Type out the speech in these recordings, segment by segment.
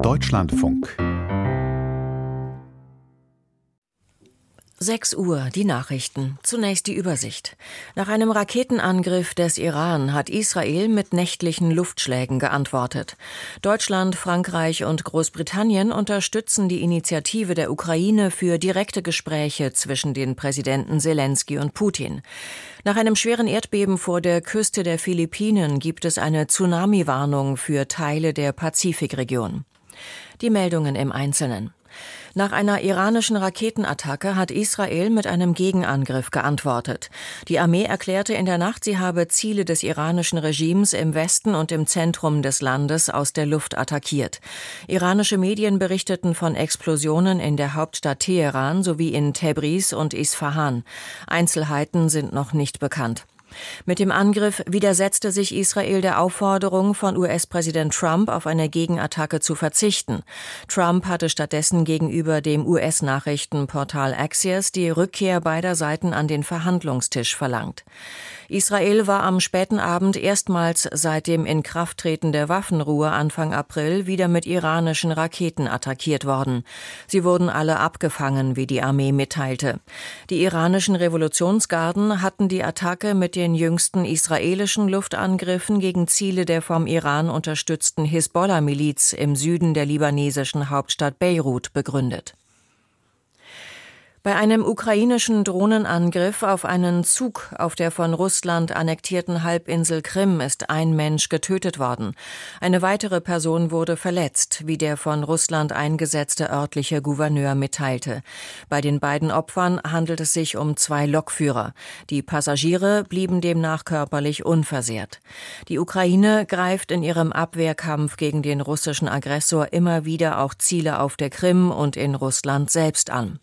Deutschlandfunk 6 Uhr, die Nachrichten. Zunächst die Übersicht. Nach einem Raketenangriff des Iran hat Israel mit nächtlichen Luftschlägen geantwortet. Deutschland, Frankreich und Großbritannien unterstützen die Initiative der Ukraine für direkte Gespräche zwischen den Präsidenten Selenskyj und Putin. Nach einem schweren Erdbeben vor der Küste der Philippinen gibt es eine Tsunami-Warnung für Teile der Pazifikregion. Die Meldungen im Einzelnen. Nach einer iranischen Raketenattacke hat Israel mit einem Gegenangriff geantwortet. Die Armee erklärte in der Nacht, sie habe Ziele des iranischen Regimes im Westen und im Zentrum des Landes aus der Luft attackiert. Iranische Medien berichteten von Explosionen in der Hauptstadt Teheran sowie in Tebriz und Isfahan. Einzelheiten sind noch nicht bekannt. Mit dem Angriff widersetzte sich Israel der Aufforderung von US-Präsident Trump, auf eine Gegenattacke zu verzichten. Trump hatte stattdessen gegenüber dem US-Nachrichtenportal Axios die Rückkehr beider Seiten an den Verhandlungstisch verlangt. Israel war am späten Abend erstmals seit dem Inkrafttreten der Waffenruhe Anfang April wieder mit iranischen Raketen attackiert worden. Sie wurden alle abgefangen, wie die Armee mitteilte. Die iranischen Revolutionsgarden hatten die Attacke mit den jüngsten israelischen Luftangriffen gegen Ziele der vom Iran unterstützten Hisbollah-Miliz im Süden der libanesischen Hauptstadt Beirut begründet. Bei einem ukrainischen Drohnenangriff auf einen Zug auf der von Russland annektierten Halbinsel Krim ist ein Mensch getötet worden. Eine weitere Person wurde verletzt, wie der von Russland eingesetzte örtliche Gouverneur mitteilte. Bei den beiden Opfern handelt es sich um 2 Lokführer. Die Passagiere blieben demnach körperlich unversehrt. Die Ukraine greift in ihrem Abwehrkampf gegen den russischen Aggressor immer wieder auch Ziele auf der Krim und in Russland selbst an.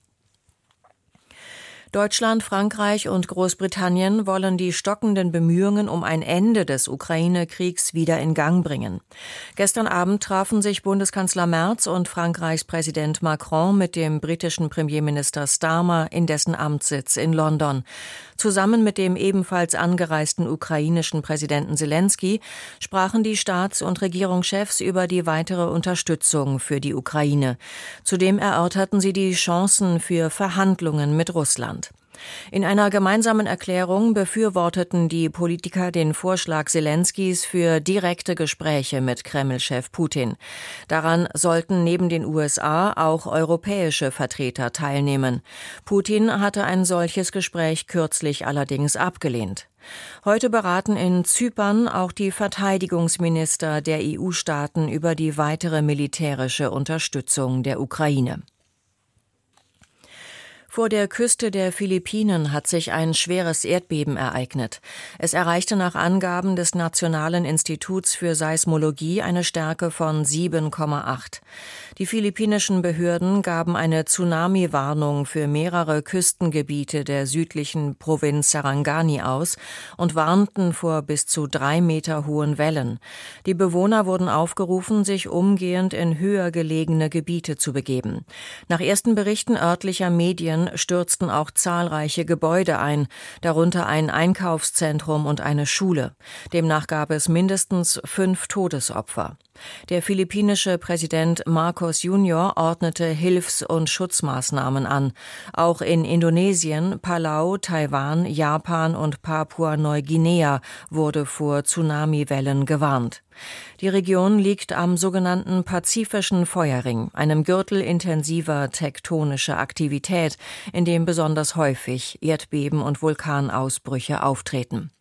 Deutschland, Frankreich und Großbritannien wollen die stockenden Bemühungen um ein Ende des Ukraine-Kriegs wieder in Gang bringen. Gestern Abend trafen sich Bundeskanzler Merz und Frankreichs Präsident Macron mit dem britischen Premierminister Starmer in dessen Amtssitz in London. Zusammen mit dem ebenfalls angereisten ukrainischen Präsidenten Selenskyj sprachen die Staats- und Regierungschefs über die weitere Unterstützung für die Ukraine. Zudem erörterten sie die Chancen für Verhandlungen mit Russland. In einer gemeinsamen Erklärung befürworteten die Politiker den Vorschlag Selenskyjs für direkte Gespräche mit Kreml-Chef Putin. Daran sollten neben den USA auch europäische Vertreter teilnehmen. Putin hatte ein solches Gespräch kürzlich allerdings abgelehnt. Heute beraten in Zypern auch die Verteidigungsminister der EU-Staaten über die weitere militärische Unterstützung der Ukraine. Vor der Küste der Philippinen hat sich ein schweres Erdbeben ereignet. Es erreichte nach Angaben des Nationalen Instituts für Seismologie eine Stärke von 7,8. Die philippinischen Behörden gaben eine Tsunami-Warnung für mehrere Küstengebiete der südlichen Provinz Sarangani aus und warnten vor bis zu 3 Meter hohen Wellen. Die Bewohner wurden aufgerufen, sich umgehend in höher gelegene Gebiete zu begeben. Nach ersten Berichten örtlicher Medien stürzten auch zahlreiche Gebäude ein, darunter ein Einkaufszentrum und eine Schule. Demnach gab es mindestens 5 Todesopfer. Der philippinische Präsident Marcos Jr. ordnete Hilfs- und Schutzmaßnahmen an. Auch in Indonesien, Palau, Taiwan, Japan und Papua-Neuguinea wurde vor Tsunamiwellen gewarnt. Die Region liegt am sogenannten Pazifischen Feuerring, einem Gürtel intensiver tektonischer Aktivität, in dem besonders häufig Erdbeben und Vulkanausbrüche auftreten.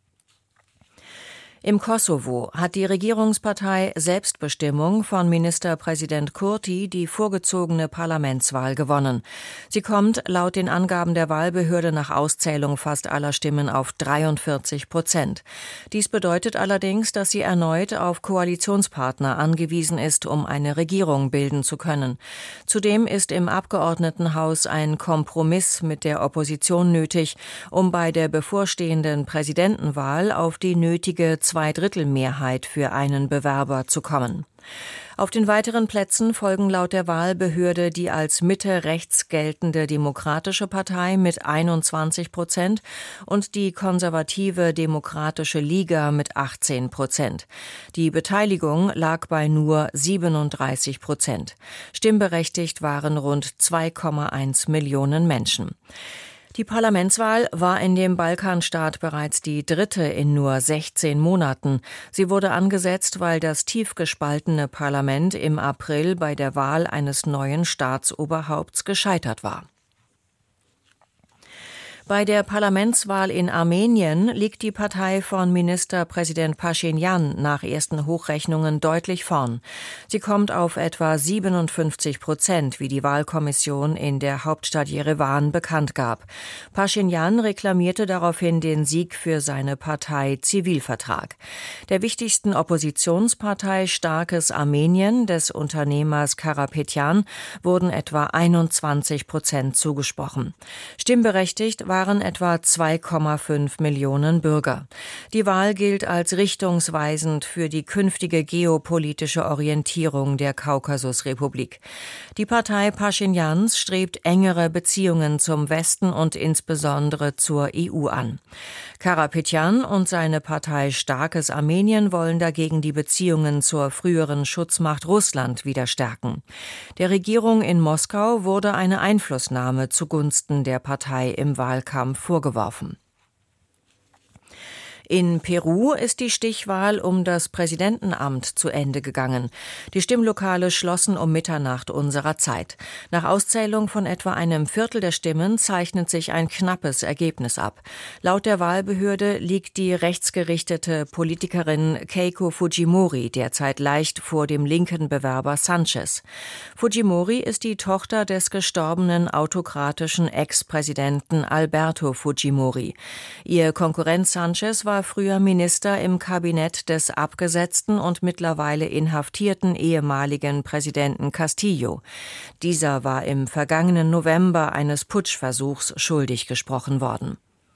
Im Kosovo hat die Regierungspartei Selbstbestimmung von Ministerpräsident Kurti die vorgezogene Parlamentswahl gewonnen. Sie kommt laut den Angaben der Wahlbehörde nach Auszählung fast aller Stimmen auf 43%. Dies bedeutet allerdings, dass sie erneut auf Koalitionspartner angewiesen ist, um eine Regierung bilden zu können. Zudem ist im Abgeordnetenhaus ein Kompromiss mit der Opposition nötig, um bei der bevorstehenden Präsidentenwahl auf die nötige Zweidrittelmehrheit für einen Bewerber zu kommen. Auf den weiteren Plätzen folgen laut der Wahlbehörde die als Mitte-rechts geltende Demokratische Partei mit 21% und die konservative Demokratische Liga mit 18%. Die Beteiligung lag bei nur 37%. Stimmberechtigt waren rund 2,1 Millionen Menschen. Die Parlamentswahl war in dem Balkanstaat bereits die dritte in nur 16 Monaten. Sie wurde angesetzt, weil das tief gespaltene Parlament im April bei der Wahl eines neuen Staatsoberhaupts gescheitert war. Bei der Parlamentswahl in Armenien liegt die Partei von Ministerpräsident Paschinjan nach ersten Hochrechnungen deutlich vorn. Sie kommt auf etwa 57%, wie die Wahlkommission in der Hauptstadt Jerewan bekannt gab. Paschinjan reklamierte daraufhin den Sieg für seine Partei Zivilvertrag. Der wichtigsten Oppositionspartei Starkes Armenien des Unternehmers Karapetyan wurden etwa 21% zugesprochen. Stimmberechtigt waren etwa 2,5 Millionen Bürger. Die Wahl gilt als richtungsweisend für die künftige geopolitische Orientierung der Kaukasusrepublik. Die Partei Paschinjans strebt engere Beziehungen zum Westen und insbesondere zur EU an. Karapetyan und seine Partei Starkes Armenien wollen dagegen die Beziehungen zur früheren Schutzmacht Russland wieder stärken. Der Regierung in Moskau wurde eine Einflussnahme zugunsten der Partei im Wahlkampf vorgeworfen. In Peru ist die Stichwahl um das Präsidentenamt zu Ende gegangen. Die Stimmlokale schlossen um Mitternacht unserer Zeit. Nach Auszählung von etwa einem Viertel der Stimmen zeichnet sich ein knappes Ergebnis ab. Laut der Wahlbehörde liegt die rechtsgerichtete Politikerin Keiko Fujimori derzeit leicht vor dem linken Bewerber Sanchez. Fujimori ist die Tochter des gestorbenen autokratischen Ex-Präsidenten Alberto Fujimori. Ihr Konkurrent Sanchez war früher Minister im Kabinett des abgesetzten und mittlerweile inhaftierten ehemaligen Präsidenten Castillo. Dieser war im vergangenen November eines Putschversuchs schuldig gesprochen worden.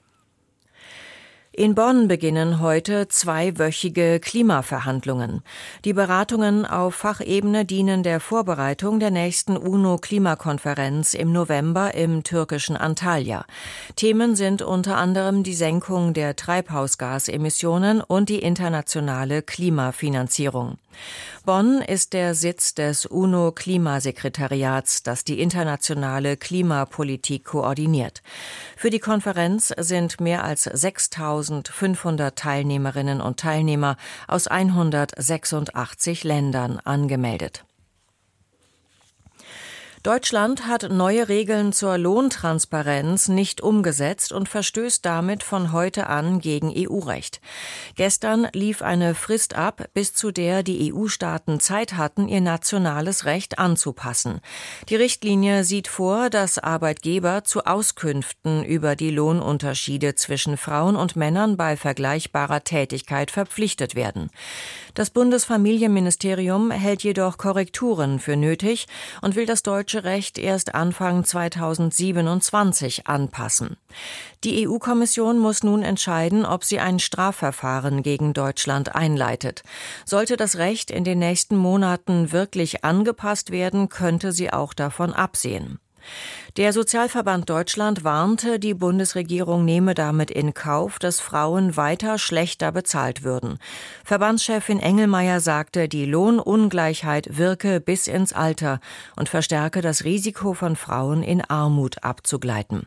In Bonn beginnen heute zweiwöchige Klimaverhandlungen. Die Beratungen auf Fachebene dienen der Vorbereitung der nächsten UNO-Klimakonferenz im November im türkischen Antalya. Themen sind unter anderem die Senkung der Treibhausgasemissionen und die internationale Klimafinanzierung. Bonn ist der Sitz des UNO-Klimasekretariats, das die internationale Klimapolitik koordiniert. Für die Konferenz sind mehr als 6.500 Teilnehmerinnen und Teilnehmer aus 186 Ländern angemeldet. Deutschland hat neue Regeln zur Lohntransparenz nicht umgesetzt und verstößt damit von heute an gegen EU-Recht. Gestern lief eine Frist ab, bis zu der die EU-Staaten Zeit hatten, ihr nationales Recht anzupassen. Die Richtlinie sieht vor, dass Arbeitgeber zu Auskünften über die Lohnunterschiede zwischen Frauen und Männern bei vergleichbarer Tätigkeit verpflichtet werden. Das Bundesfamilienministerium hält jedoch Korrekturen für nötig und will das deutsche Recht erst Anfang 2027 anpassen. Die EU-Kommission muss nun entscheiden, ob sie ein Strafverfahren gegen Deutschland einleitet. Sollte das Recht in den nächsten Monaten wirklich angepasst werden, könnte sie auch davon absehen. Der Sozialverband Deutschland warnte, die Bundesregierung nehme damit in Kauf, dass Frauen weiter schlechter bezahlt würden. Verbandschefin Engelmeier sagte, die Lohnungleichheit wirke bis ins Alter und verstärke das Risiko von Frauen in Armut abzugleiten.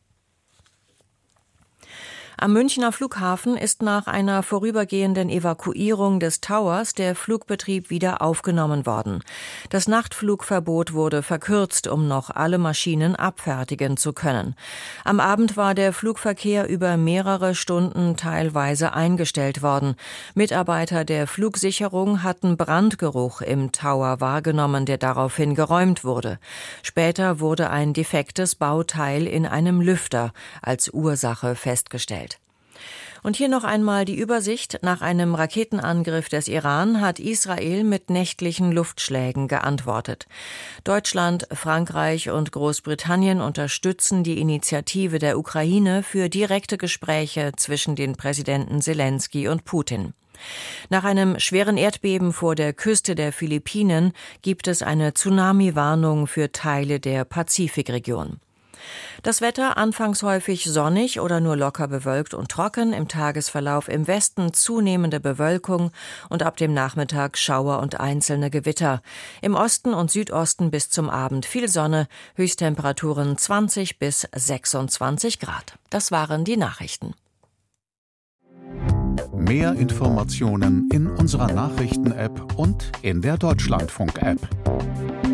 Am Münchner Flughafen ist nach einer vorübergehenden Evakuierung des Towers der Flugbetrieb wieder aufgenommen worden. Das Nachtflugverbot wurde verkürzt, um noch alle Maschinen abfertigen zu können. Am Abend war der Flugverkehr über mehrere Stunden teilweise eingestellt worden. Mitarbeiter der Flugsicherung hatten Brandgeruch im Tower wahrgenommen, der daraufhin geräumt wurde. Später wurde ein defektes Bauteil in einem Lüfter als Ursache festgestellt. Und hier noch einmal die Übersicht. Nach einem Raketenangriff des Iran hat Israel mit nächtlichen Luftschlägen geantwortet. Deutschland, Frankreich und Großbritannien unterstützen die Initiative der Ukraine für direkte Gespräche zwischen den Präsidenten Selenskyj und Putin. Nach einem schweren Erdbeben vor der Küste der Philippinen gibt es eine Tsunami-Warnung für Teile der Pazifikregion. Das Wetter anfangs häufig sonnig oder nur locker bewölkt und trocken, im Tagesverlauf im Westen zunehmende Bewölkung und ab dem Nachmittag Schauer und einzelne Gewitter. Im Osten und Südosten bis zum Abend viel Sonne, Höchsttemperaturen 20 bis 26 Grad. Das waren die Nachrichten. Mehr Informationen in unserer Nachrichten-App und in der Deutschlandfunk-App.